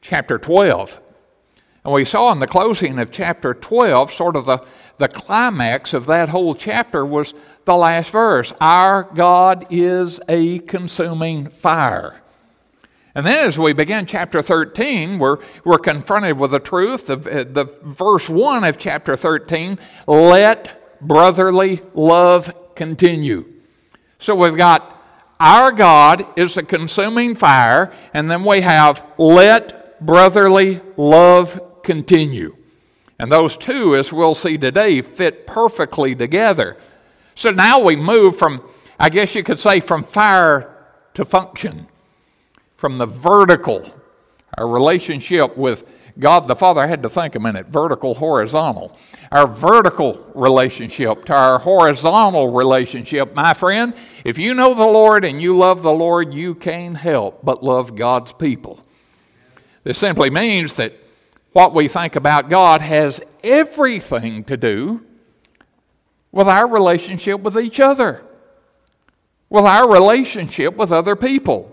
chapter 12. And we saw in the closing of chapter 12, sort of the climax of that whole chapter was the last verse. Our God is a consuming fire. And then as we begin chapter 13, we're confronted with the truth. The verse 1 of chapter 13, let brotherly love continue. So we've got our God is a consuming fire, and then we have let brotherly love continue. And those two, as we'll see today, fit perfectly together. So now we move from, I guess you could say, from fire to function. From the vertical, our relationship with God the Father. I had to think a minute, vertical, horizontal. Our vertical relationship to our horizontal relationship. My friend, if you know the Lord and you love the Lord, you can't help but love God's people. This simply means that what we think about God has everything to do with our relationship with each other, with our relationship with other people.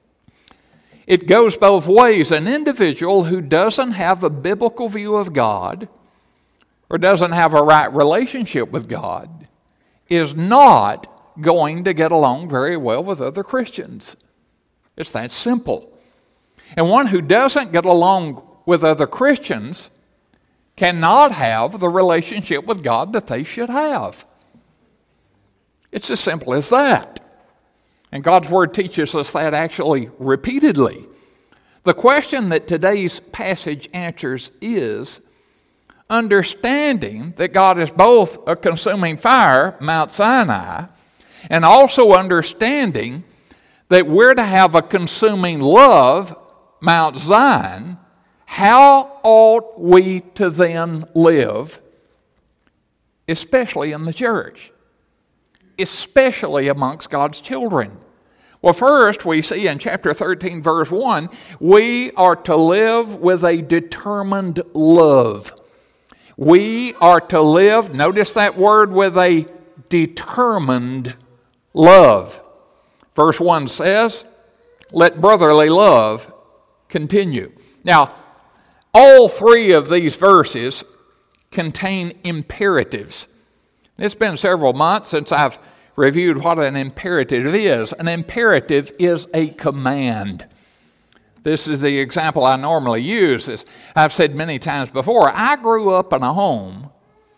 It goes both ways. An individual who doesn't have a biblical view of God or doesn't have a right relationship with God is not going to get along very well with other Christians. It's that simple. And one who doesn't get along with other Christians cannot have the relationship with God that they should have. It's as simple as that. And God's Word teaches us that actually repeatedly. The question that today's passage answers is understanding that God is both a consuming fire, Mount Sinai, and also understanding that we're to have a consuming love, Mount Zion. How ought we to then live, especially in the church? Especially amongst God's children. Well, first we see in chapter 13, verse 1, we are to live with a determined love. We are to live, notice that word, with a determined love. Verse 1 says, let brotherly love continue. Now, all three of these verses contain imperatives. It's been several months since I've reviewed what an imperative is. An imperative is a command. This is the example I normally use. As I've said many times before, I grew up in a home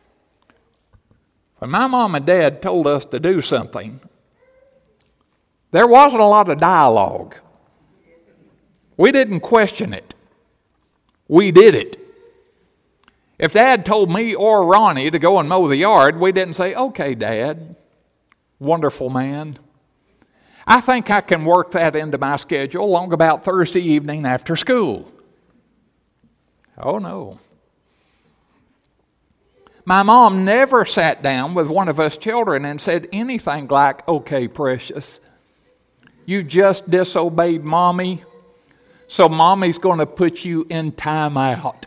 when my mom and dad told us to do something. There wasn't a lot of dialogue. We didn't question it. We did it. If Dad told me or Ronnie to go and mow the yard, we didn't say, okay, Dad, wonderful man. I think I can work that into my schedule along about Thursday evening after school. Oh, no. My mom never sat down with one of us children and said anything like, okay, precious, you just disobeyed Mommy, so Mommy's going to put you in timeout.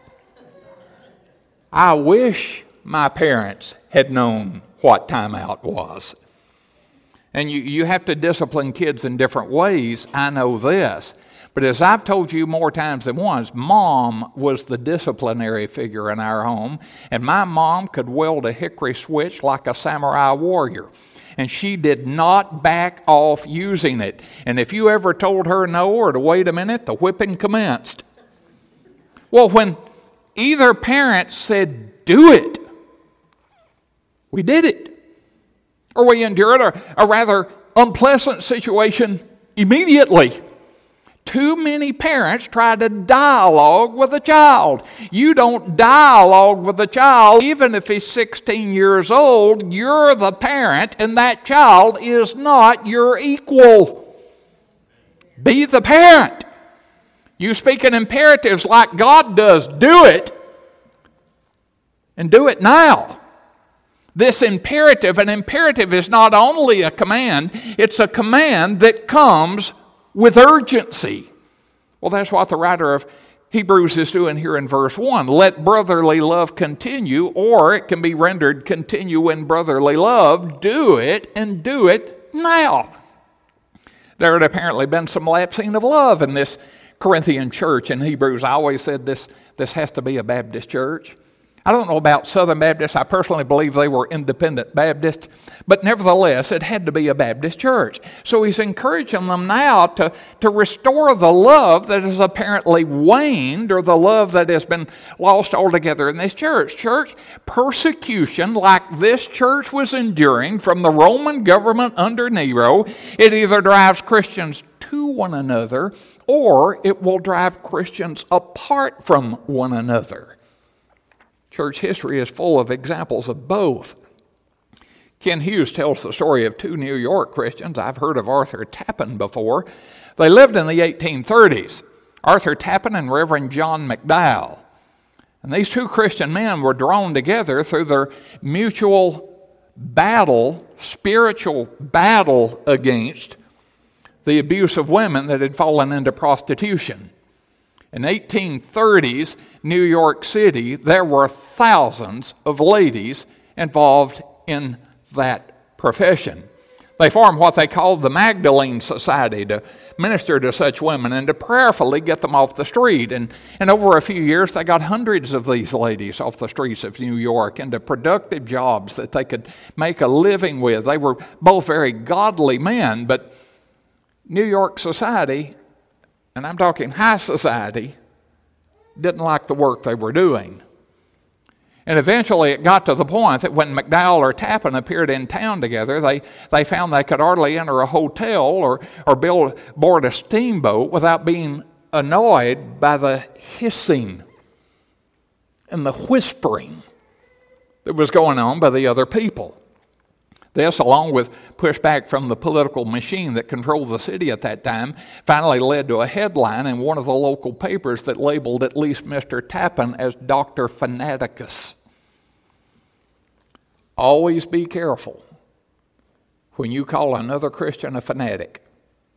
I wish my parents had known what timeout was. And you have to discipline kids in different ways, I know this. But as I've told you more times than once, Mom was the disciplinary figure in our home, and my mom could wield a hickory switch like a samurai warrior. And she did not back off using it. And if you ever told her no or to wait a minute, the whipping commenced. Well, when either parent said, do it, we did it. Or we endured a rather unpleasant situation immediately. Too many parents try to dialogue with a child. You don't dialogue with a child even if he's 16 years old. You're the parent and that child is not your equal. Be the parent. You speak in imperatives like God does. Do it. And do it now. This imperative, an imperative is not only a command, it's a command that comes with urgency. Well, that's what the writer of Hebrews is doing here in verse 1. Let brotherly love continue, or it can be rendered continue in brotherly love. Do it, and do it now. There had apparently been some lapsing of love in this Corinthian church in Hebrews, I always said this has to be a Baptist church. I don't know about Southern Baptists. I personally believe they were independent Baptists. But nevertheless, it had to be a Baptist church. So he's encouraging them now to restore the love that has apparently waned, or the love that has been lost altogether in this church. Church persecution, like this church was enduring from the Roman government under Nero, it either drives Christians to one another, or it will drive Christians apart from one another. Church history is full of examples of both. Ken Hughes tells the story of two New York Christians. I've heard of Arthur Tappan before. They lived in the 1830s. Arthur Tappan and Reverend John McDowell. And these two Christian men were drawn together through their mutual battle, spiritual battle against the abuse of women that had fallen into prostitution. In 1830s New York City, there were thousands of ladies involved in that profession. They formed what they called the Magdalene Society to minister to such women and to prayerfully get them off the street. And over a few years, they got hundreds of these ladies off the streets of New York into productive jobs that they could make a living with. They were both very godly men, but New York society, and I'm talking high society, didn't like the work they were doing. And eventually it got to the point that when McDowell or Tappan appeared in town together, they found they could hardly enter a hotel or board a steamboat without being annoyed by the hissing and the whispering that was going on by the other people. This, along with pushback from the political machine that controlled the city at that time, finally led to a headline in one of the local papers that labeled at least Mr. Tappan as Dr. Fanaticus. Always be careful when you call another Christian a fanatic,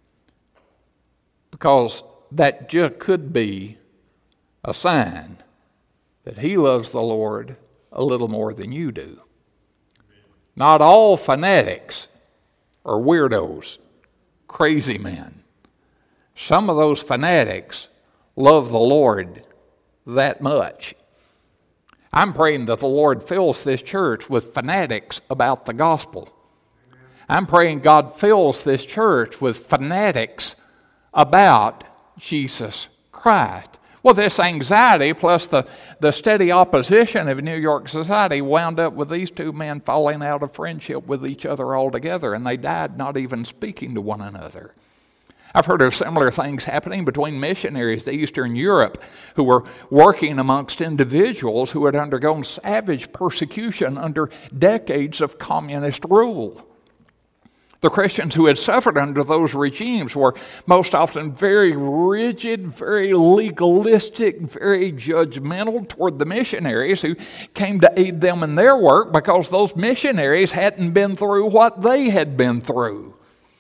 because that just could be a sign that he loves the Lord a little more than you do. Not all fanatics are weirdos, crazy men. Some of those fanatics love the Lord that much. I'm praying that the Lord fills this church with fanatics about the gospel. I'm praying God fills this church with fanatics about Jesus Christ. Well, this anxiety plus the steady opposition of New York society wound up with these two men falling out of friendship with each other altogether, and they died not even speaking to one another. I've heard of similar things happening between missionaries to Eastern Europe who were working amongst individuals who had undergone savage persecution under decades of communist rule. The Christians who had suffered under those regimes were most often very rigid, very legalistic, very judgmental toward the missionaries who came to aid them in their work because those missionaries hadn't been through what they had been through.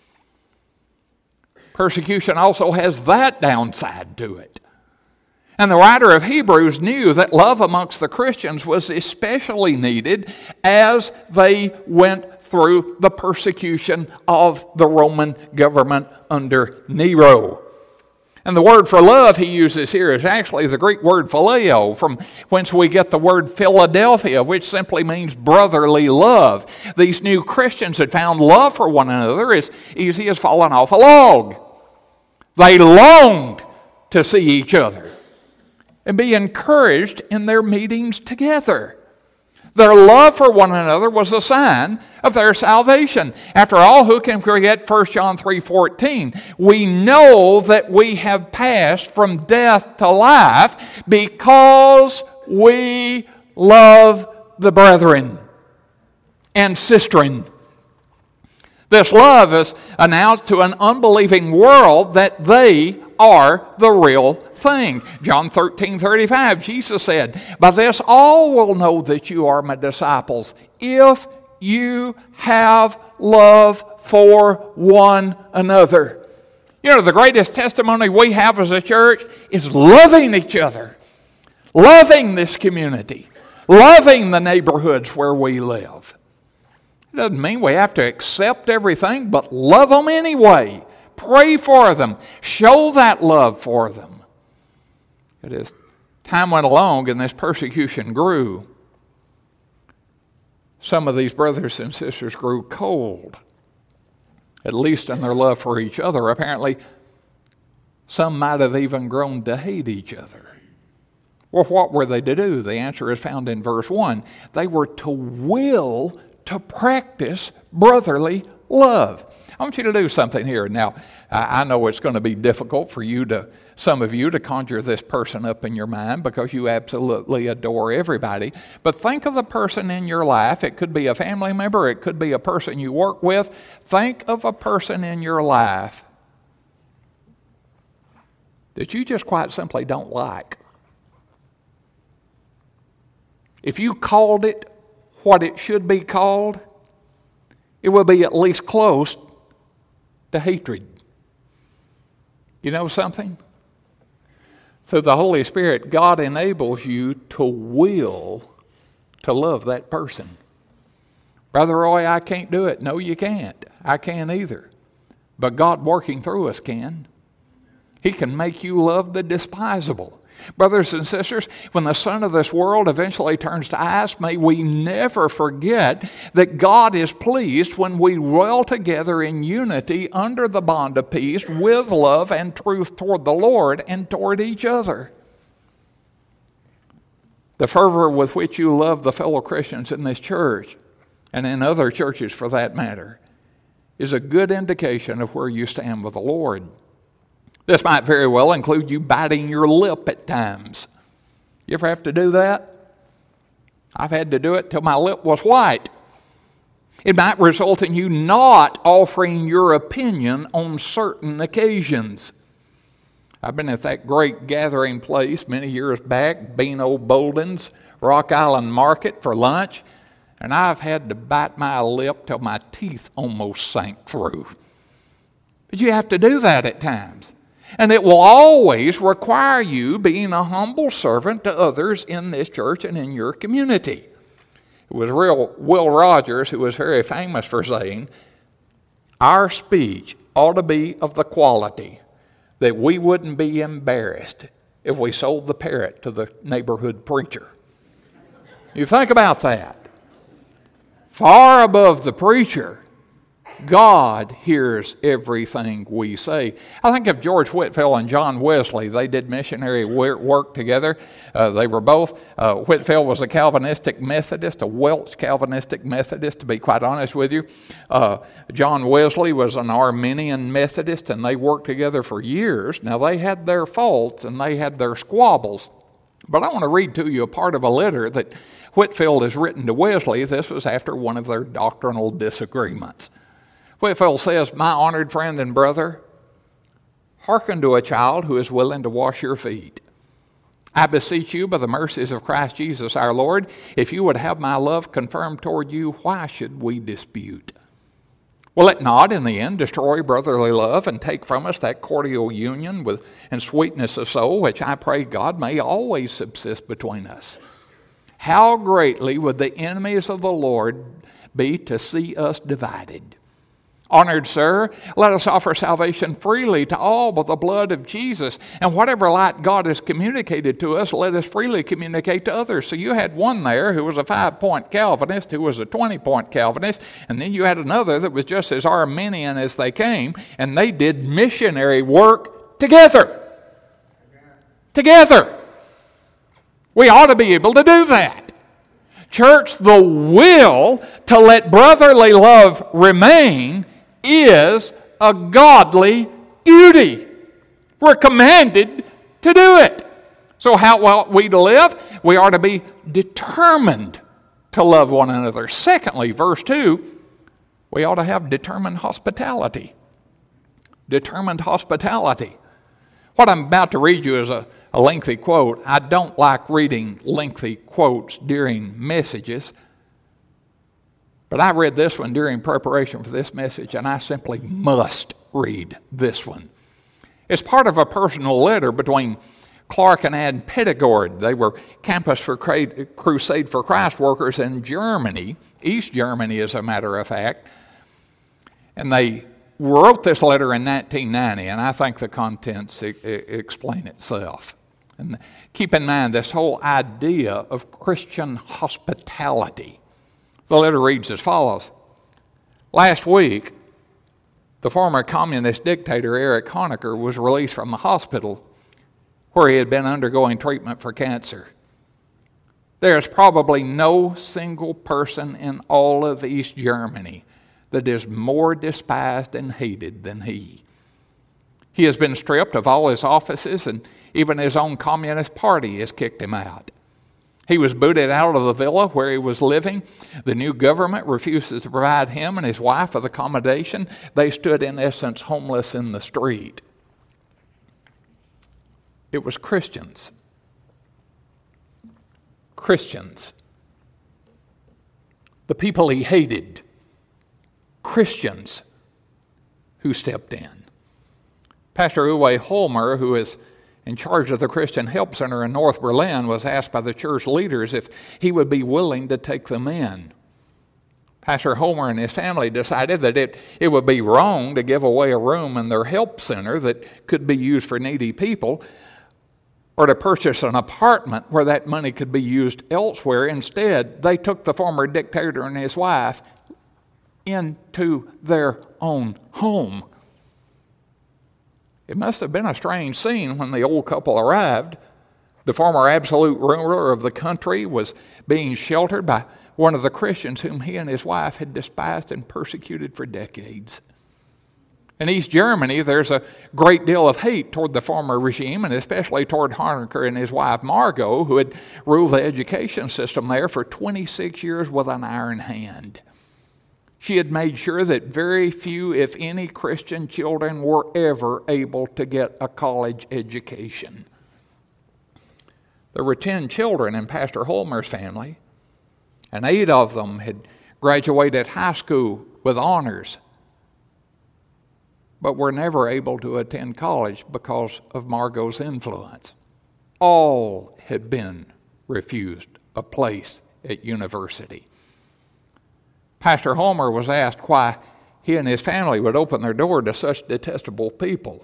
Persecution also has that downside to it. And the writer of Hebrews knew that love amongst the Christians was especially needed as they went through the persecution of the Roman government under Nero. And the word for love he uses here is actually the Greek word phileo, from whence we get the word Philadelphia, which simply means brotherly love. These new Christians had found love for one another as easy as falling off a log. They longed to see each other and be encouraged in their meetings together. Their love for one another was a sign of their salvation. After all, who can forget 1 John 3:14? We know that we have passed from death to life because we love the brethren and sistren. This love is announced to an unbelieving world that they are the real thing. John 13:35, Jesus said, "By this all will know that you are my disciples, if you have love for one another." You know, the greatest testimony we have as a church is loving each other, loving this community, loving the neighborhoods where we live. It doesn't mean we have to accept everything, but love them anyway. Pray for them. Show that love for them. As time went along and this persecution grew, some of these brothers and sisters grew cold, at least in their love for each other. Apparently, some might have even grown to hate each other. Well, what were they to do? The answer is found in verse 1. They were to will to practice brotherly love. I want you to do something here. Now, I know it's going to be difficult for some of you to conjure this person up in your mind because you absolutely adore everybody. But think of the person in your life. It could be a family member. It could be a person you work with. Think of a person in your life that you just quite simply don't like. If you called it what it should be called, it would be at least close to hatred. You know something? Through the Holy Spirit, God enables you to will to love that person. Brother Roy, I can't do it. No, you can't. I can't either. But God working through us can. He can make you love the despisable. Brothers and sisters, when the son of this world eventually turns to ice, may we never forget that God is pleased when we dwell together in unity under the bond of peace with love and truth toward the Lord and toward each other. The fervor with which you love the fellow Christians in this church, and in other churches for that matter, is a good indication of where you stand with the Lord. This might very well include you biting your lip at times. You ever have to do that? I've had to do it till my lip was white. It might result in you not offering your opinion on certain occasions. I've been at that great gathering place many years back, Beano Bolden's Rock Island Market for lunch, and I've had to bite my lip till my teeth almost sank through. But you have to do that at times. And it will always require you being a humble servant to others in this church and in your community. It was Will Rogers who was very famous for saying, our speech ought to be of the quality that we wouldn't be embarrassed if we sold the parrot to the neighborhood preacher. You think about that. Far above the preacher, God hears everything we say. I think of George Whitefield and John Wesley. They did missionary work together. They were both, Whitefield was a Calvinistic Methodist, a Welsh Calvinistic Methodist, to be quite honest with you. John Wesley was an Arminian Methodist, and they worked together for years. Now, they had their faults and they had their squabbles. But I want to read to you a part of a letter that Whitefield has written to Wesley. This was after one of their doctrinal disagreements. Whitefield says, my honored friend and brother, hearken to a child who is willing to wash your feet. I beseech you by the mercies of Christ Jesus our Lord, if you would have my love confirmed toward you, why should we dispute? Will it not, in the end, destroy brotherly love and take from us that cordial union and sweetness of soul, which I pray God may always subsist between us? How greatly would the enemies of the Lord be to see us divided? Honored sir, let us offer salvation freely to all by the blood of Jesus. And whatever light God has communicated to us, let us freely communicate to others. So you had one there who was a 5-point Calvinist, who was a 20-point Calvinist, and then you had another that was just as Arminian as they came, and they did missionary work together. Together. We ought to be able to do that. Church, the will to let brotherly love remain is a godly duty. We're commanded to do it. So how ought we to live? We are to be determined to love one another. Secondly, verse 2, we ought to have determined hospitality. Determined hospitality. What I'm about to read you is a lengthy quote. I don't like reading lengthy quotes during messages. But I read this one during preparation for this message, and I simply must read this one. It's part of a personal letter between Clark and Ann Pettigord. They were Campus for Crusade for Christ workers in Germany, East Germany as a matter of fact. And they wrote this letter in 1990, and I think the contents explain itself. And keep in mind this whole idea of Christian hospitality. The letter reads as follows. Last week, the former communist dictator Erich Honecker was released from the hospital where he had been undergoing treatment for cancer. There is probably no single person in all of East Germany that is more despised and hated than he. He has been stripped of all his offices, and even his own Communist Party has kicked him out. He was booted out of the villa where he was living. The new government refuses to provide him and his wife with accommodation. They stood, in essence, homeless in the street. It was Christians. Christians. The people he hated. Christians who stepped in. Pastor Uwe Holmer, who is in charge of the Christian Help Center in North Berlin, was asked by the church leaders if he would be willing to take them in. Pastor Holmer and his family decided that it would be wrong to give away a room in their help center that could be used for needy people, or to purchase an apartment where that money could be used elsewhere. Instead, they took the former dictator and his wife into their own home. It must have been a strange scene when the old couple arrived. The former absolute ruler of the country was being sheltered by one of the Christians whom he and his wife had despised and persecuted for decades. In East Germany, there's a great deal of hate toward the former regime, and especially toward Honecker and his wife Margot, who had ruled the education system there for 26 years with an iron hand. She had made sure that very few, if any, Christian children were ever able to get a college education. There were 10 children in Pastor Holmer's family, and 8 of them had graduated high school with honors, but were never able to attend college because of Margot's influence. All had been refused a place at university. Pastor Holmer was asked why he and his family would open their door to such detestable people.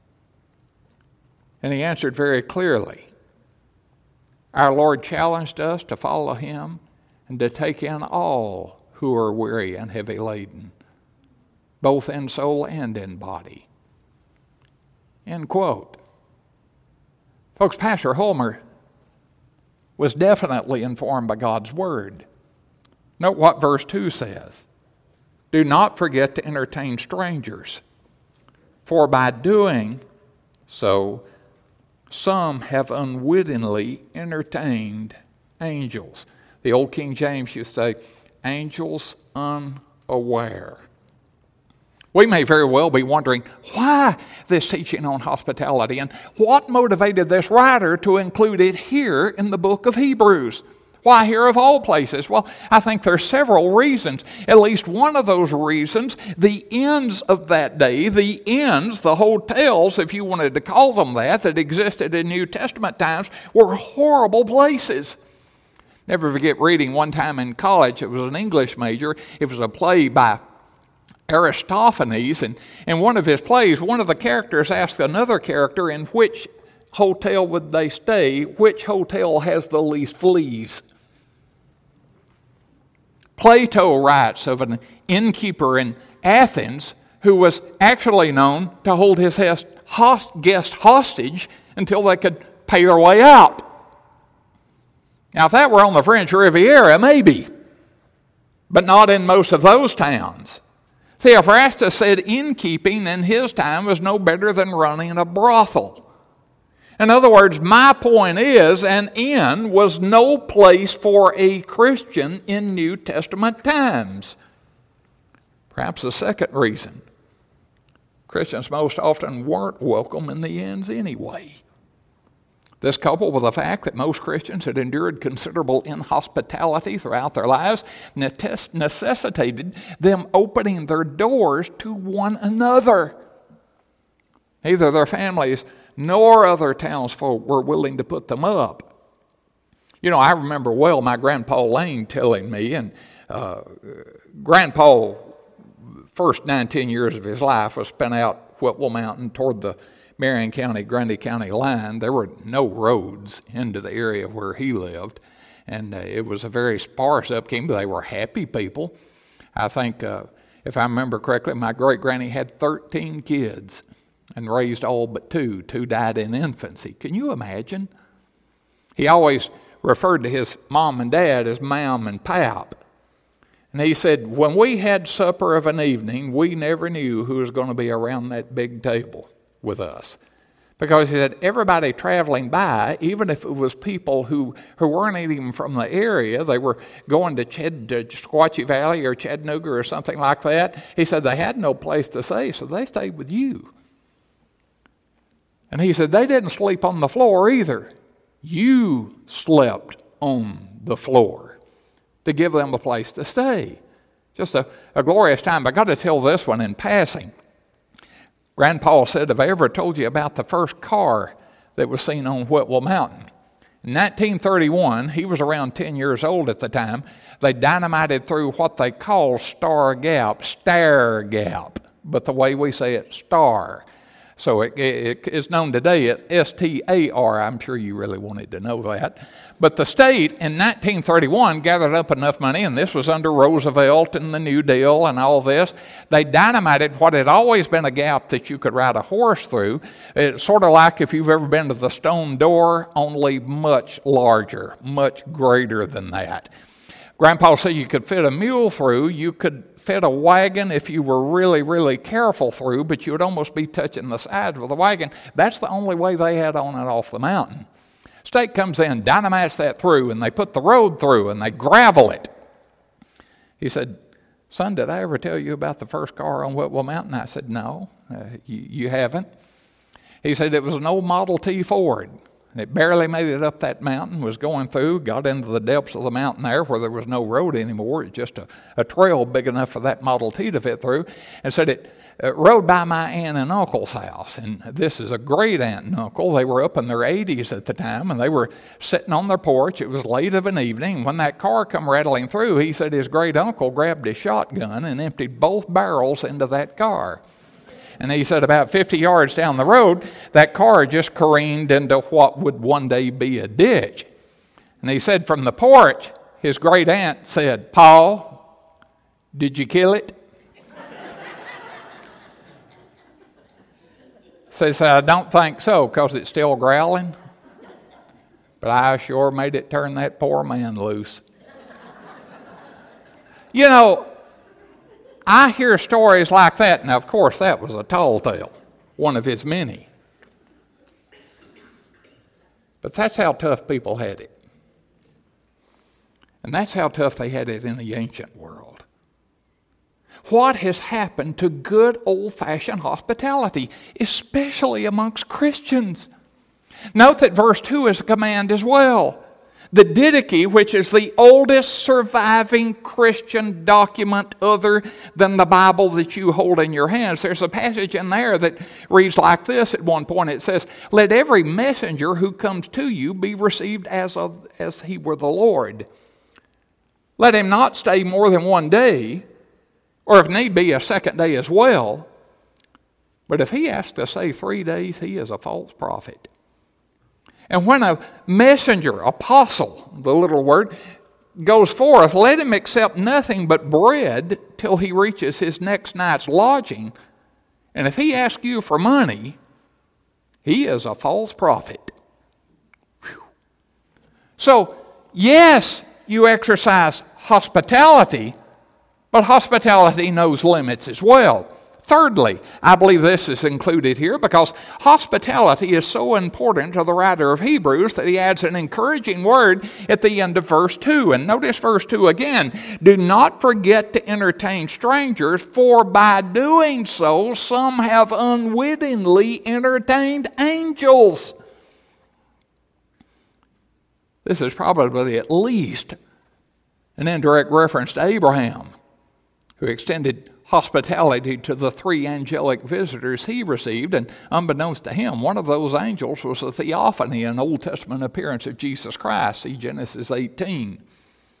And he answered very clearly, our Lord challenged us to follow him and to take in all who are weary and heavy laden, both in soul and in body. End quote. Folks, Pastor Holmer was definitely informed by God's Word. Note what verse 2 says. Do not forget to entertain strangers, for by doing so, some have unwittingly entertained angels. The old King James used to say, angels unaware. We may very well be wondering why this teaching on hospitality and what motivated this writer to include it here in the book of Hebrews. Why here of all places? Well, I think there's several reasons. At least one of those reasons, the inns of that day, the inns, the hotels, if you wanted to call them that existed in New Testament times, were horrible places. Never forget reading one time in college, it was an English major, it was a play by Aristophanes, and in one of his plays, one of the characters asked another character in which hotel would they stay, which hotel has the least fleas. Plato writes of an innkeeper in Athens who was actually known to hold his guest hostage until they could pay their way out. Now, if that were on the French Riviera, maybe, but not in most of those towns. Theophrastus said innkeeping in his time was no better than running a brothel. In other words, my point is, an inn was no place for a Christian in New Testament times. Perhaps a second reason, Christians most often weren't welcome in the inns anyway. This, coupled with the fact that most Christians had endured considerable inhospitality throughout their lives, necessitated them opening their doors to one another. Neither their families nor other townsfolk were willing to put them up. You know, I remember well my Grandpa Lane telling me, and Grandpa, first 9-10 years of his life was spent out Whipple Mountain toward the Marion County, Grundy County line. There were no roads into the area where he lived, and it was a very sparse upkeep. They were happy people. I think, if I remember correctly, my great-granny had 13 kids and raised all but two. Two died in infancy. Can you imagine? He always referred to his mom and dad as Mam and Pap. And he said, when we had supper of an evening, we never knew who was going to be around that big table with us. Because he said, everybody traveling by, even if it was people who weren't even from the area, they were going to Sequatchie Valley or Chattanooga or something like that, he said they had no place to stay, so they stayed with you. And he said, they didn't sleep on the floor either. You slept on the floor to give them a place to stay. Just a glorious time. I got to tell this one in passing. Grandpa said, have I ever told you about the first car that was seen on Whitwell Mountain? In 1931, he was around 10 years old at the time, they dynamited through what they call Star Gap, but the way we say it, Star. So it is known today as S-T-A-R. I'm sure you really wanted to know that. But the state in 1931 gathered up enough money, and this was under Roosevelt and the New Deal and all this. They dynamited what had always been a gap that you could ride a horse through. It's sort of like if you've ever been to the Stone Door, only much larger, much greater than that. Grandpa said you could fit a mule through, you could fit a wagon if you were really, really careful through, but you would almost be touching the sides with the wagon. That's the only way they had on and off the mountain. State comes in, dynamites that through, and they put the road through, and they gravel it. He said, son, did I ever tell you about the first car on Whitwell Mountain? I said, no, you haven't. He said it was an old Model T Ford. It barely made it up that mountain, was going through, got into the depths of the mountain there where there was no road anymore. It was just a trail big enough for that Model T to fit through. And said it rode by my aunt and uncle's house. And this is a great aunt and uncle. They were up in their 80s at the time, and they were sitting on their porch. It was late of an evening. When that car come rattling through, he said his great uncle grabbed his shotgun and emptied both barrels into that car. And he said about 50 yards down the road, that car just careened into what would one day be a ditch. And he said from the porch, his great aunt said, Paul, did you kill it? So he said, I don't think so, because it's still growling. But I sure made it turn that poor man loose. You know, I hear stories like that. Now, of course, that was a tall tale, one of his many. But that's how tough people had it. And that's how tough they had it in the ancient world. What has happened to good old-fashioned hospitality, especially amongst Christians? Note that verse 2 is a command as well. The Didache, which is the oldest surviving Christian document other than the Bible that you hold in your hands, there's a passage in there that reads like this at one point. It says, let every messenger who comes to you be received as he were the Lord. Let him not stay more than one day, or if need be, a second day as well. But if he has to stay 3 days, he is a false prophet. And when a messenger, apostle, the little word, goes forth, let him accept nothing but bread till he reaches his next night's lodging. And if he asks you for money, he is a false prophet. Whew. So, yes, you exercise hospitality, but hospitality knows limits as well. Thirdly, I believe this is included here because hospitality is so important to the writer of Hebrews that he adds an encouraging word at the end of verse 2. And notice verse 2 again. Do not forget to entertain strangers, for by doing so, some have unwittingly entertained angels. This is probably at least an indirect reference to Abraham, who extended hospitality to the 3 angelic visitors he received, and unbeknownst to him, one of those angels was a theophany, an Old Testament appearance of Jesus Christ. See Genesis 18.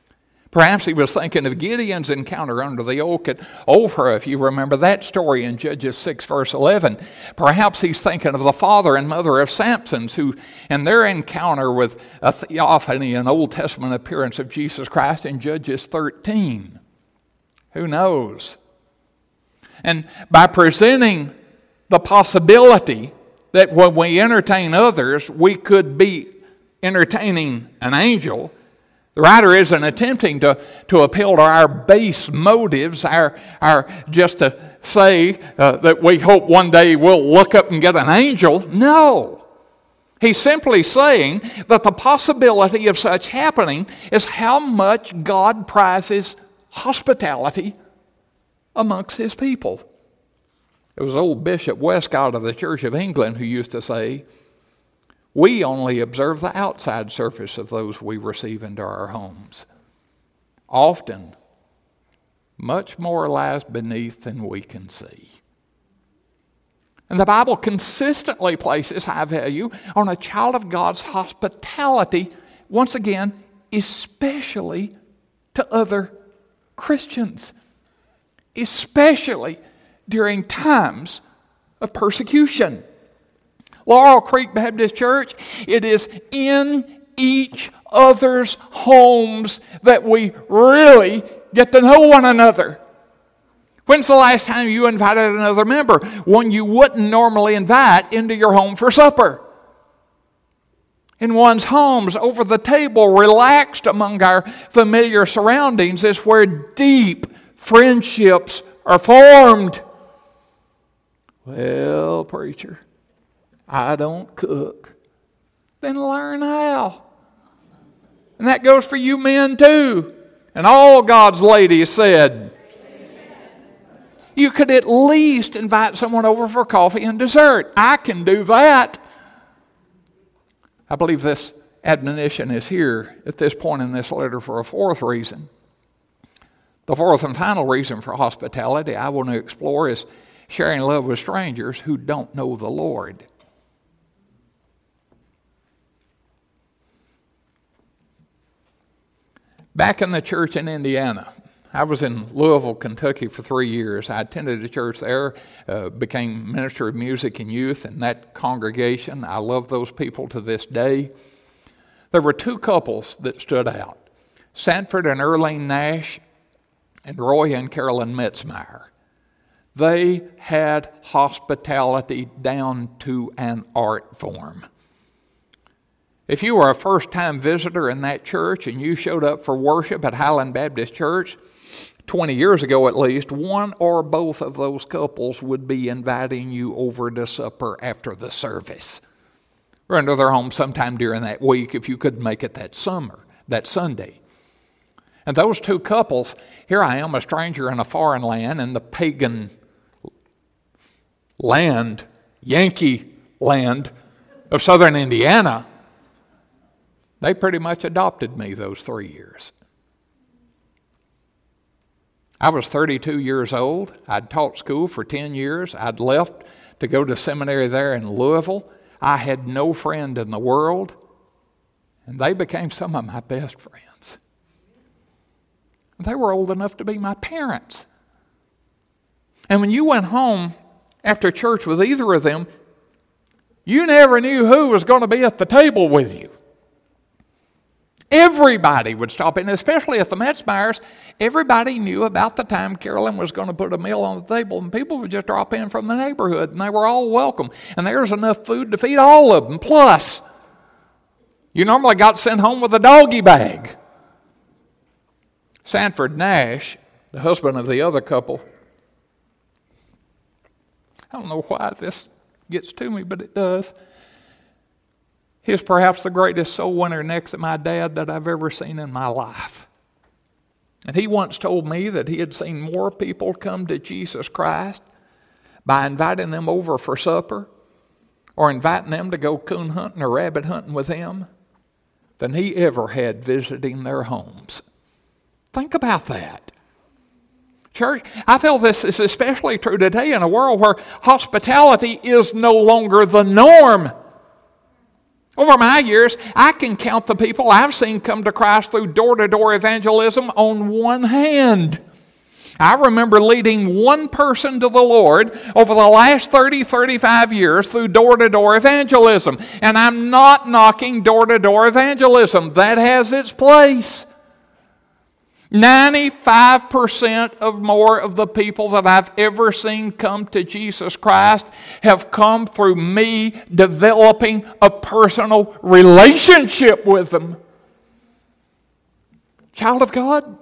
Perhaps he was thinking of Gideon's encounter under the oak at Ophrah, if you remember that story in Judges 6, verse 11. Perhaps he's thinking of the father and mother of Samson's, who, in their encounter with a theophany, an Old Testament appearance of Jesus Christ in Judges 13. Who knows? And by presenting the possibility that when we entertain others, we could be entertaining an angel, the writer isn't attempting to appeal to our base motives, our just to say that we hope one day we'll look up and get an angel. No. He's simply saying that the possibility of such happening is how much God prizes hospitality amongst His people. It was old Bishop Westcott of the Church of England who used to say, "We only observe the outside surface of those we receive into our homes. Often, much more lies beneath than we can see." And the Bible consistently places high value on a child of God's hospitality, once again, especially to other Christians, especially during times of persecution. Laurel Creek Baptist Church, it is in each other's homes that we really get to know one another. When's the last time you invited another member, one you wouldn't normally invite, into your home for supper? In one's homes, over the table, relaxed among our familiar surroundings, is where deep friendships are formed. Well, preacher, I don't cook. Then learn how. And that goes for you men too. And all God's ladies said, you could at least invite someone over for coffee and dessert. I can do that. I believe this admonition is here at this point in this letter for a fourth reason. The fourth and final reason for hospitality I want to explore is sharing love with strangers who don't know the Lord. Back in the church in Indiana, I was in Louisville, Kentucky for 3 years. I attended a church there, became minister of music and youth in that congregation. I love those people to this day. There were two couples that stood out, Sanford and Earlene Nash and Roy and Carolyn Metzmeyer. They had hospitality down to an art form. If you were a first-time visitor in that church and you showed up for worship at Highland Baptist Church, 20 years ago at least, one or both of those couples would be inviting you over to supper after the service, or into their home sometime during that week if you couldn't make it that Sunday. And those two couples, here I am, a stranger in a foreign land, in the pagan land, Yankee land of southern Indiana. They pretty much adopted me those 3 years. I was 32 years old. I'd taught school for 10 years. I'd left to go to seminary there in Louisville. I had no friend in the world, and they became some of my best friends. They were old enough to be my parents. And when you went home after church with either of them, you never knew who was going to be at the table with you. Everybody would stop in, especially at the Metzmeyers. Everybody knew about the time Carolyn was going to put a meal on the table, and people would just drop in from the neighborhood, and they were all welcome. And there was enough food to feed all of them. Plus, you normally got sent home with a doggy bag. Sanford Nash, the husband of the other couple, I don't know why this gets to me, but it does. He's perhaps the greatest soul winner next to my dad that I've ever seen in my life. And he once told me that he had seen more people come to Jesus Christ by inviting them over for supper or inviting them to go coon hunting or rabbit hunting with him than he ever had visiting their homes. Think about that. Church, I feel this is especially true today in a world where hospitality is no longer the norm. Over my years, I can count the people I've seen come to Christ through door-to-door evangelism on one hand. I remember leading one person to the Lord over the last 30, 35 years through door-to-door evangelism. And I'm not knocking door-to-door evangelism. That has its place. 95% of more of the people that I've ever seen come to Jesus Christ have come through me developing a personal relationship with them. Child of God,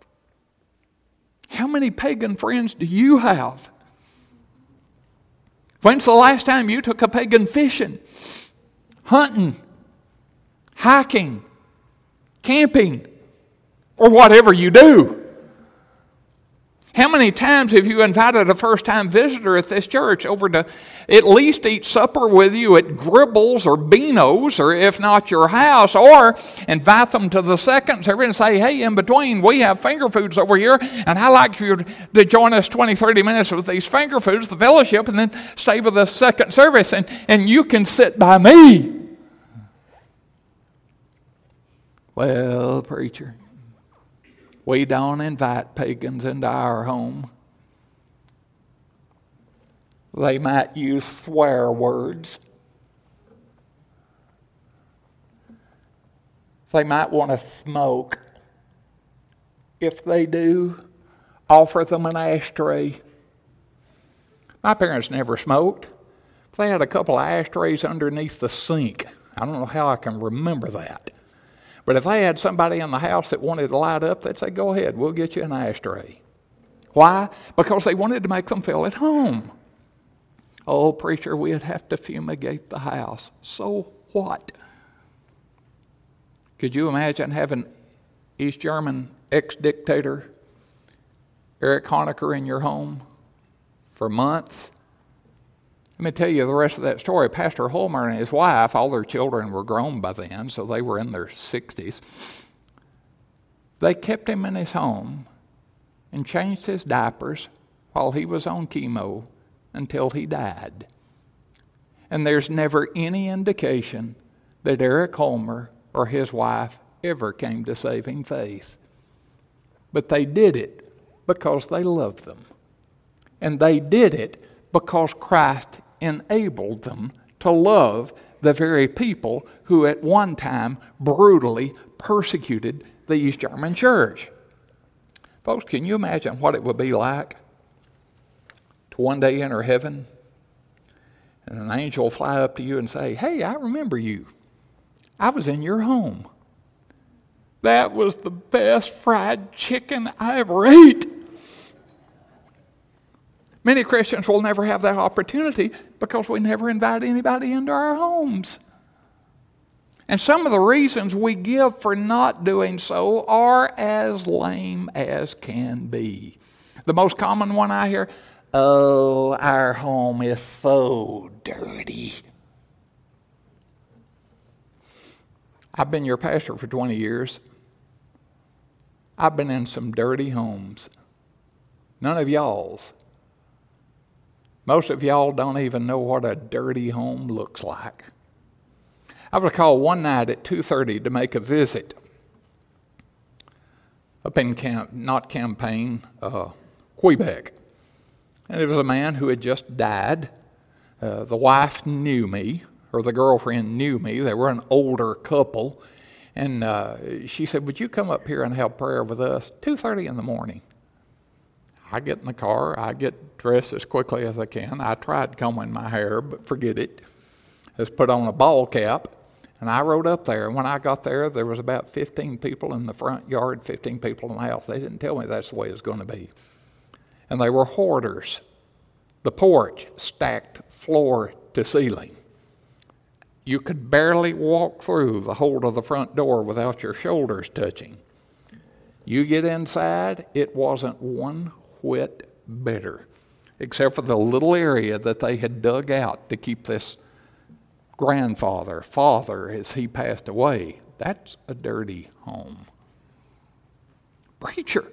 how many pagan friends do you have? When's the last time you took a pagan fishing, hunting, hiking, camping, or whatever you do? How many times have you invited a first-time visitor at this church over to at least eat supper with you at Gribbles or Beano's, or if not your house, or invite them to the second service and say, hey, in between, we have finger foods over here, and I'd like you to join us 20, 30 minutes with these finger foods, the fellowship, and then stay for the second service, and you can sit by me. Well, preacher, we don't invite pagans into our home. They might use swear words. They might want to smoke. If they do, offer them an ashtray. My parents never smoked. They had a couple of ashtrays underneath the sink. I don't know how I can remember that. But if they had somebody in the house that wanted to light up, they'd say, go ahead, we'll get you an ashtray. Why? Because they wanted to make them feel at home. Oh, preacher, we'd have to fumigate the house. So what? Could you imagine having East German ex-dictator Erich Honecker in your home for months? Let me tell you the rest of that story. Pastor Holmer and his wife, all their children were grown by then, so they were in their 60s. They kept him in his home and changed his diapers while he was on chemo until he died. And there's never any indication that Erich Holmer or his wife ever came to saving faith. But they did it because they loved them. And they did it because Christ enabled them to love the very people who at one time brutally persecuted the East German church. Folks, can you imagine what it would be like to one day enter heaven and an angel will fly up to you and say, hey, I remember you. I was in your home. That was the best fried chicken I ever ate. Many Christians will never have that opportunity because we never invite anybody into our homes. And some of the reasons we give for not doing so are as lame as can be. The most common one I hear, oh, our home is so dirty. I've been your pastor for 20 years. I've been in some dirty homes. None of y'all's. Most of y'all don't even know what a dirty home looks like. I was called one night at 2:30 to make a visit up in Quebec. And it was a man who had just died. The wife knew me, or the girlfriend knew me. They were an older couple. And she said, would you come up here and have prayer with us? 2:30 in the morning. I get in the car. I get dressed as quickly as I can. I tried combing my hair, but forget it. Just put on a ball cap, and I rode up there. And when I got there, there was about 15 people in the front yard, 15 people in the house. They didn't tell me that's the way it was going to be. And they were hoarders. The porch stacked floor to ceiling. You could barely walk through the hole of the front door without your shoulders touching. You get inside, it wasn't one whit better, except for the little area that they had dug out to keep this father, as he passed away. That's a dirty home. Preacher,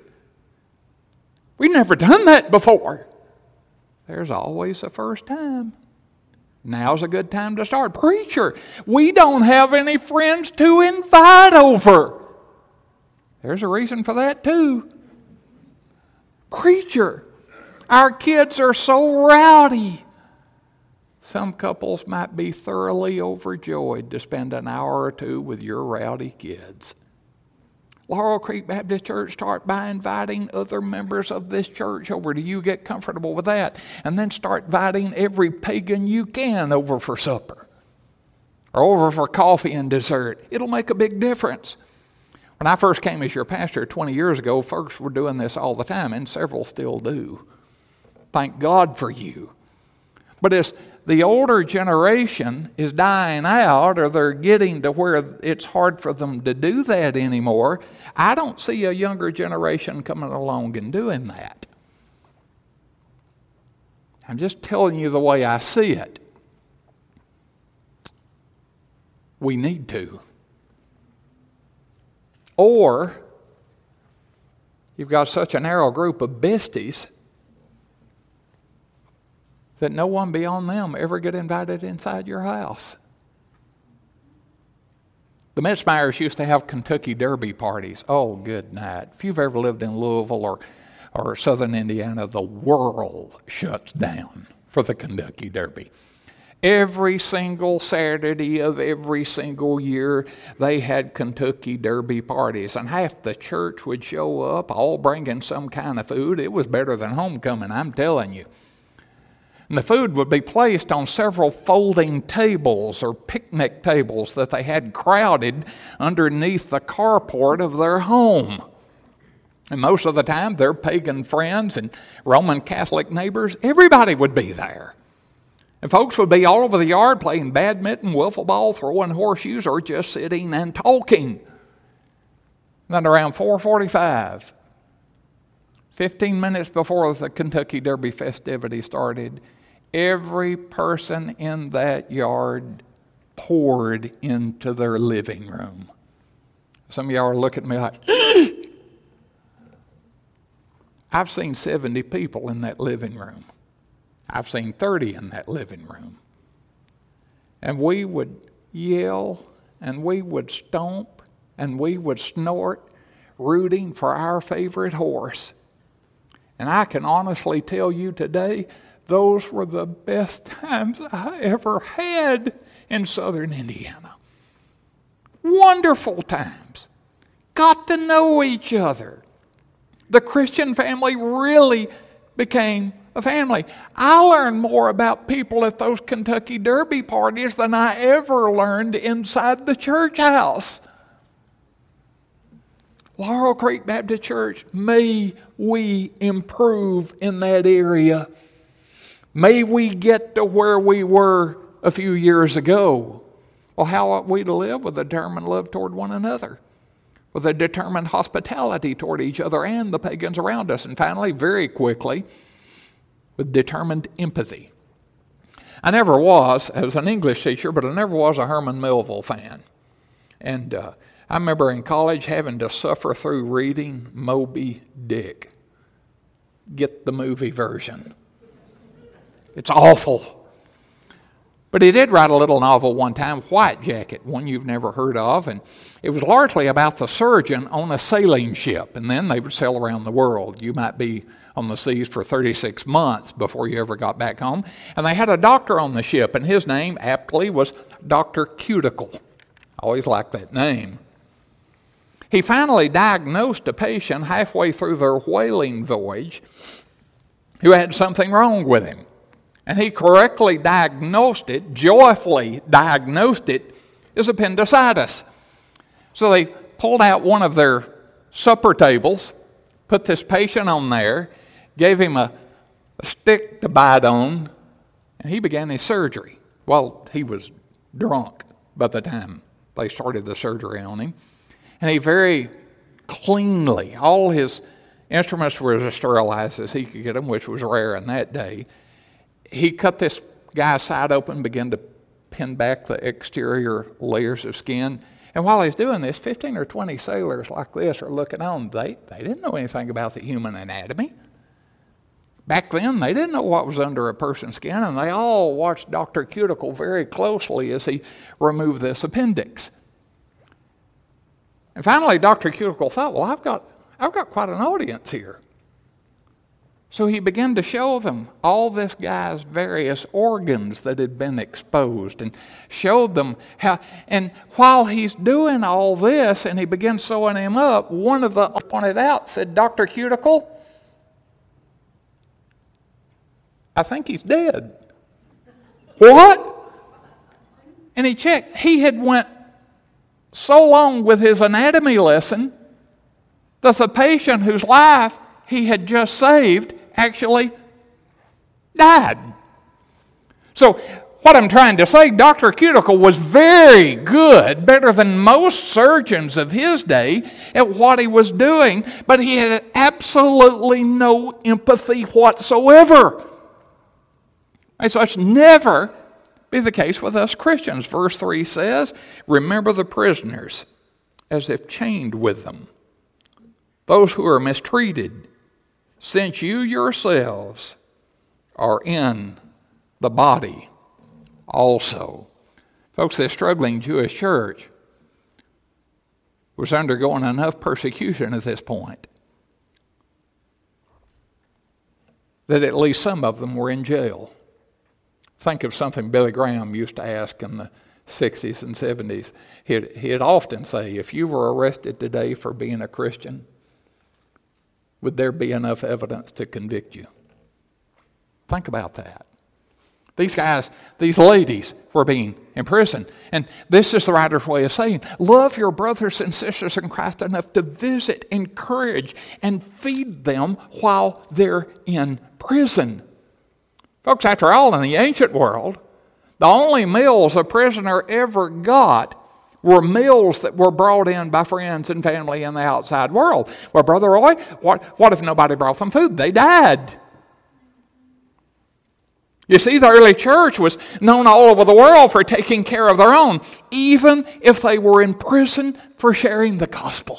we've never done that before. There's always a first time. Now's a good time to start. Preacher, we don't have any friends to invite over. There's a reason for that too. Preacher, our kids are so rowdy. Some couples might be thoroughly overjoyed to spend an hour or two with your rowdy kids. Laurel Creek Baptist Church, start by inviting other members of this church over. Do you get comfortable with that? And then start inviting every pagan you can over for supper or over for coffee and dessert. It'll make a big difference. When I first came as your pastor 20 years ago, folks were doing this all the time, and several still do. Thank God for you. But as the older generation is dying out, or they're getting to where it's hard for them to do that anymore, I don't see a younger generation coming along and doing that. I'm just telling you the way I see it. We need to. Or you've got such a narrow group of besties that no one beyond them ever get invited inside your house. The Metzmeyers used to have Kentucky Derby parties. Oh, good night. If you've ever lived in Louisville or southern Indiana, the world shuts down for the Kentucky Derby. Every single Saturday of every single year, they had Kentucky Derby parties, and half the church would show up, all bringing some kind of food. It was better than homecoming, I'm telling you. And the food would be placed on several folding tables or picnic tables that they had crowded underneath the carport of their home. And most of the time, their pagan friends and Roman Catholic neighbors, everybody would be there. And folks would be all over the yard playing badminton, wiffle ball, throwing horseshoes, or just sitting and talking. Then around 4:45, 15 minutes before the Kentucky Derby festivity started, every person in that yard poured into their living room. Some of y'all are looking at me like, I've seen 70 people in that living room. I've seen 30 in that living room. And we would yell, and we would stomp, and we would snort, rooting for our favorite horse. And I can honestly tell you today, those were the best times I ever had in southern Indiana. Wonderful times. Got to know each other. The Christian family really became a family. I learned more about people at those Kentucky Derby parties than I ever learned inside the church house. Laurel Creek Baptist Church, may we improve in that area. May we get to where we were a few years ago. Well, how ought we to live? With a determined love toward one another, with a determined hospitality toward each other and the pagans around us. And finally, very quickly, with determined empathy. I was an English teacher, but I never was a Herman Melville fan. And I remember in college having to suffer through reading Moby Dick. Get the movie version. It's awful. But he did write a little novel one time, White Jacket, one you've never heard of. And it was largely about the surgeon on a sailing ship. And then they would sail around the world. You might be on the seas for 36 months before you ever got back home. And they had a doctor on the ship, and his name, aptly, was Dr. Cuticle. I always liked that name. He finally diagnosed a patient halfway through their whaling voyage who had something wrong with him. And he correctly diagnosed it, joyfully diagnosed it, as appendicitis. So they pulled out one of their supper tables, put this patient on there, gave him a stick to bite on, and he began his surgery. Well, he was drunk by the time they started the surgery on him. And he very cleanly, all his instruments were as sterilized as he could get them, which was rare in that day. He cut this guy's side open, began to pin back the exterior layers of skin. And while he's doing this, 15 or 20 sailors like this are looking on. They didn't know anything about the human anatomy. Back then, they didn't know what was under a person's skin, and they all watched Dr. Cuticle very closely as he removed this appendix. And finally, Dr. Cuticle thought, well, I've got quite an audience here. So he began to show them all this guy's various organs that had been exposed and showed them how. And while he's doing all this and he began sewing him up, one of the pointed out, said, Dr. Cuticle, I think he's dead. What? And he checked. He had went so long with his anatomy lesson that the patient whose life he had just saved actually died. So what I'm trying to say, Dr. Cuticle was very good, better than most surgeons of his day at what he was doing, but he had absolutely no empathy whatsoever. And so it's never be the case with us Christians. Verse 3 says, remember the prisoners as if chained with them, those who are mistreated, since you yourselves are in the body also. Folks, this struggling Jewish church was undergoing enough persecution at this point that at least some of them were in jail. Think of something Billy Graham used to ask in the 60s and 70s. He'd often say, if you were arrested today for being a Christian, would there be enough evidence to convict you? Think about that. These guys, these ladies were being imprisoned. And this is the writer's way of saying, love your brothers and sisters in Christ enough to visit, encourage, and feed them while they're in prison. Folks, after all, in the ancient world, the only meals a prisoner ever got were meals that were brought in by friends and family in the outside world. Well, Brother Roy, what if nobody brought them food? They died. You see, the early church was known all over the world for taking care of their own, even if they were in prison for sharing the gospel.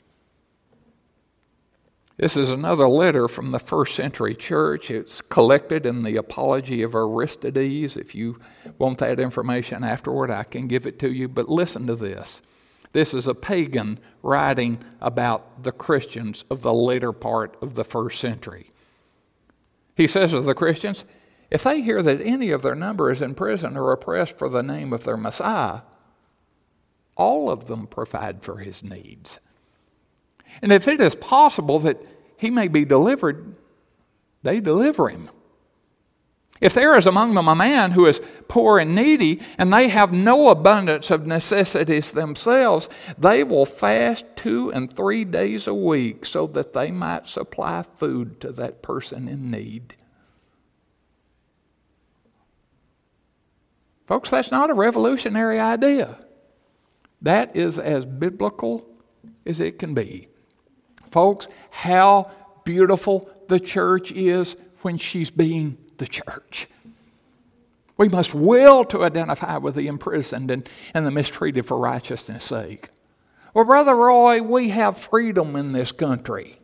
This is another letter from the first century church. It's collected in the Apology of Aristides. If you want that information afterward, I can give it to you. But listen to this. This is a pagan writing about the Christians of the later part of the first century. He says of the Christians, if they hear that any of their number is in prison or oppressed for the name of their Messiah, all of them provide for his needs. And if it is possible that he may be delivered, they deliver him. If there is among them a man who is poor and needy, and they have no abundance of necessities themselves, they will fast 2 and 3 days a week so that they might supply food to that person in need. Folks, that's not a revolutionary idea. That is as biblical as it can be. Folks, how beautiful the church is when she's being the church. We must will to identify with the imprisoned and the mistreated for righteousness' sake. Well, Brother Roy, we have freedom in this country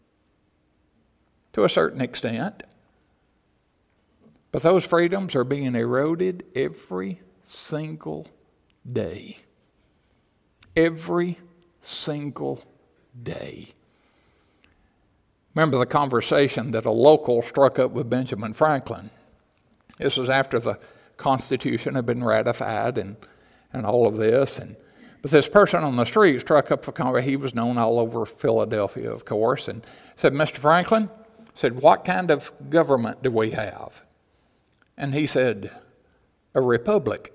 to a certain extent. But those freedoms are being eroded every single day. Every single day. Remember the conversation that a local struck up with Benjamin Franklin. This was after the Constitution had been ratified and all of this. But this person on the street struck up a conversation. He was known all over Philadelphia, of course, and said, Mr. Franklin, said, what kind of government do we have? And he said, a republic,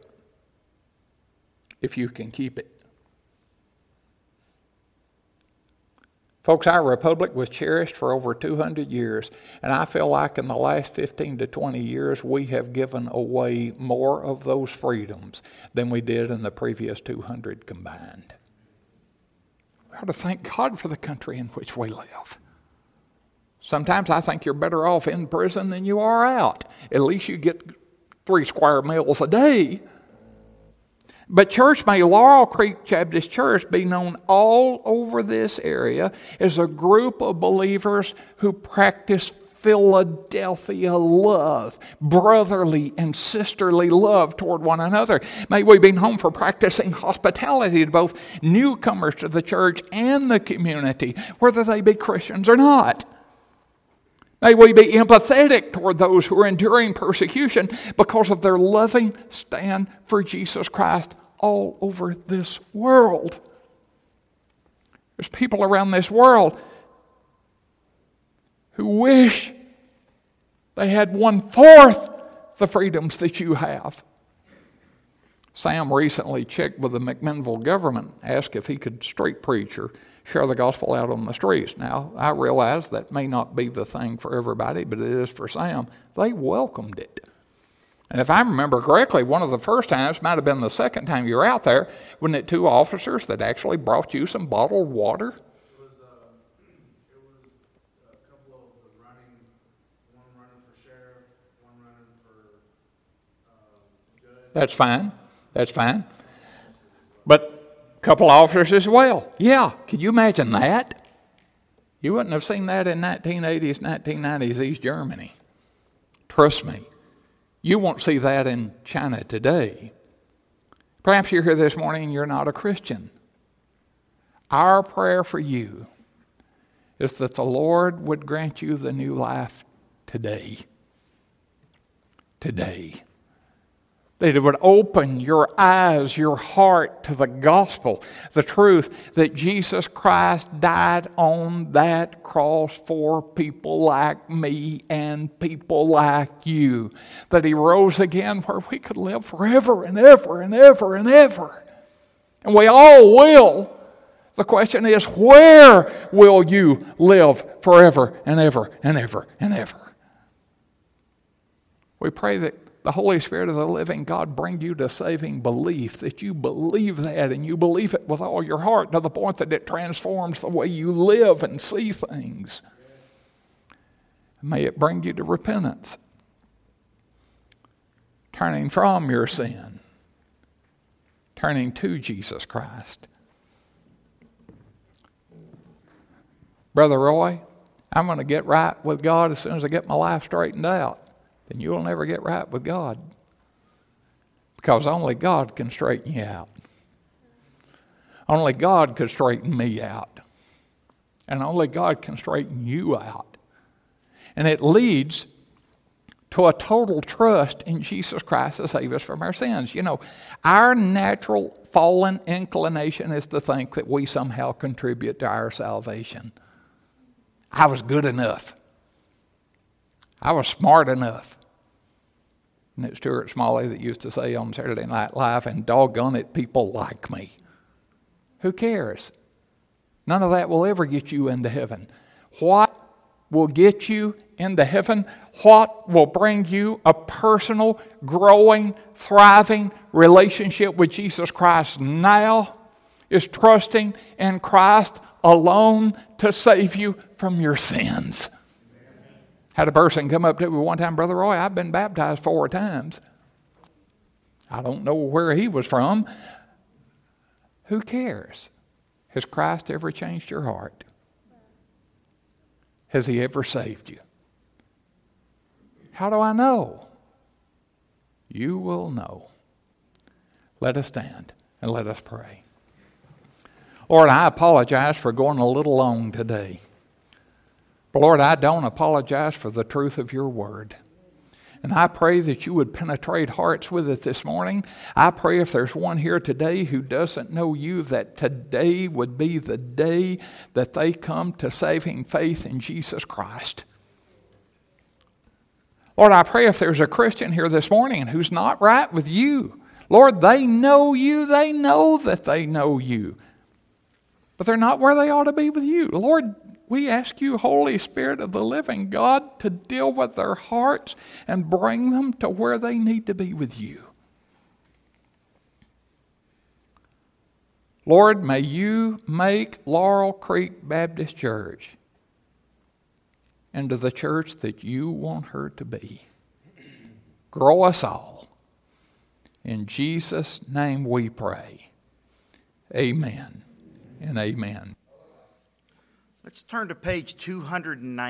if you can keep it. Folks, our republic was cherished for over 200 years, and I feel like in the last 15 to 20 years, we have given away more of those freedoms than we did in the previous 200 combined. We ought to thank God for the country in which we live. Sometimes I think you're better off in prison than you are out. At least you get 3 square meals a day. But church, may Laurel Creek Baptist Church be known all over this area as a group of believers who practice Philadelphia love, brotherly and sisterly love toward one another. May we be known for practicing hospitality to both newcomers to the church and the community, whether they be Christians or not. May we be empathetic toward those who are enduring persecution because of their loving stand for Jesus Christ all over this world. There's people around this world who wish they had 1/4 the freedoms that you have. Sam recently checked with the McMinnville government, asked if he could street preach or share the gospel out on the streets. Now, I realize that may not be the thing for everybody, but it is for Sam. They welcomed it. And if I remember correctly, one of the first times, might have been the second time you were out there, wasn't it 2 officers that actually brought you some bottled water? It was a couple of the one running for sheriff, one running for judge. That's fine. But a couple officers as well. Yeah, can you imagine that? You wouldn't have seen that in 1980s, 1990s East Germany. Trust me. You won't see that in China today. Perhaps you're here this morning and you're not a Christian. Our prayer for you is that the Lord would grant you the new life today. Today. That it would open your eyes, your heart to the gospel, the truth that Jesus Christ died on that cross for people like me and people like you. That He rose again where we could live forever and ever and ever and ever. And we all will. The question is, where will you live forever and ever and ever and ever? We pray that the Holy Spirit of the living God bring you to saving belief, that you believe that and you believe it with all your heart to the point that it transforms the way you live and see things. May it bring you to repentance, turning from your sin, turning to Jesus Christ. Brother Roy, I'm going to get right with God as soon as I get my life straightened out. Then you'll never get right with God. Because only God can straighten you out. Only God can straighten me out. And only God can straighten you out. And it leads to a total trust in Jesus Christ to save us from our sins. You know, our natural fallen inclination is to think that we somehow contribute to our salvation. I was good enough. I was smart enough. And it's Stuart Smalley that used to say on Saturday Night Live, and doggone it, people like me. Who cares? None of that will ever get you into heaven. What will get you into heaven? What will bring you a personal, growing, thriving relationship with Jesus Christ now is trusting in Christ alone to save you from your sins. Had a person come up to me one time, Brother Roy, I've been baptized 4 times. I don't know where he was from. Who cares? Has Christ ever changed your heart? Has He ever saved you? How do I know? You will know. Let us stand and let us pray. Lord, I apologize for going a little long today. But Lord, I don't apologize for the truth of your word. And I pray that you would penetrate hearts with it this morning. I pray if there's one here today who doesn't know you, that today would be the day that they come to saving faith in Jesus Christ. Lord, I pray if there's a Christian here this morning who's not right with you, Lord, they know you. They know that they know you. But they're not where they ought to be with you. Lord, we ask you, Holy Spirit of the living God, to deal with their hearts and bring them to where they need to be with you. Lord, may you make Laurel Creek Baptist Church into the church that you want her to be. Grow us all. In Jesus' name we pray. Amen and amen. Let's turn to page 209.